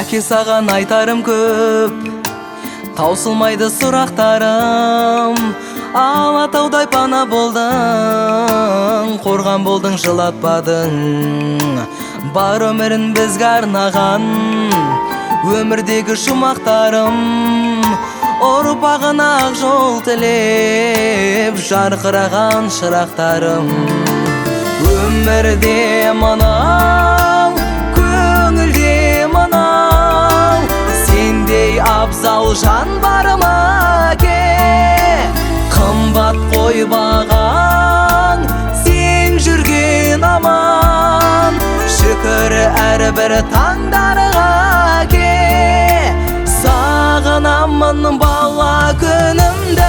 Әке, саған айтарым көп, таусылмайды сұрақтарым. Алатаудай пана болдың, қорған болдың, жылатпадың. Бар өмірін бізге арнаған өмірдегі жұмақтарым. Ұрпағына ақ жол тілеп жарқыраған шырақтарым. Өмірде мынау, көңілде мынау, сендей абзал жан бар ма ке? Қымбат қойбаған сен жүрген аман, шүкір әрбір таңдарға ке. Сағынамын бала күнімді,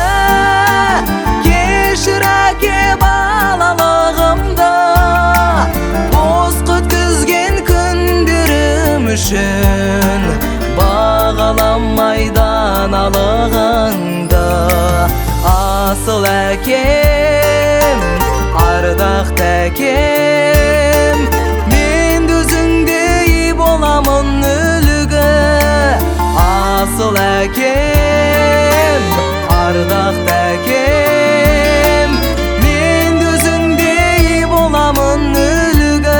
кешір әке балалығымды. Бос күткізген күндерім үшін бағаламай даналығыңды. Асыл әкем, ардақты әкем, мен өзіңдей боламын үлгі. Асыл әкем, ардақты әкем, мен өзіңдей боламын үлгі.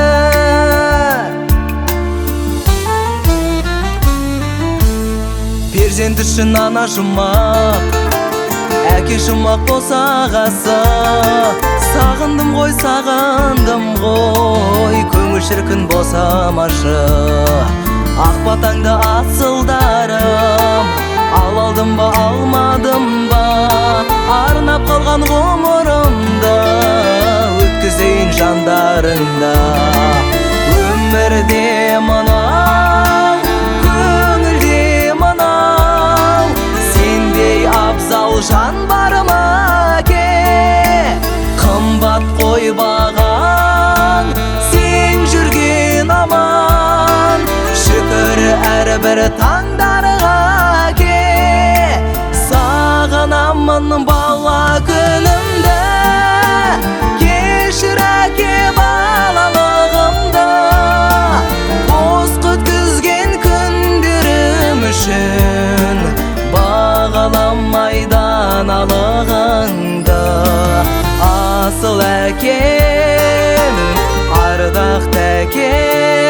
Перзент үшін ана жұмақ, әке жұмақ болса ағасы. Сағындым ғой, сағындым ғой, көңіл шіркін босамашы. Ақ батаңды асылдарым, алдым ба алмадым ба, арнап қалған ғұмырымды өткізейін жандарында. Өмірде мынау, көңілде мынау, сендей абзал жан бар ма ке? Қымбат қойбаған сен жүрген аман, шүкір әрбір таңдарға ке. Сағынамын бала күнімді, кешір әке балалығымды. Бос күткізген күндерім үшін бағаламай даналығыңды. Асыл әкем, ардақты әкем,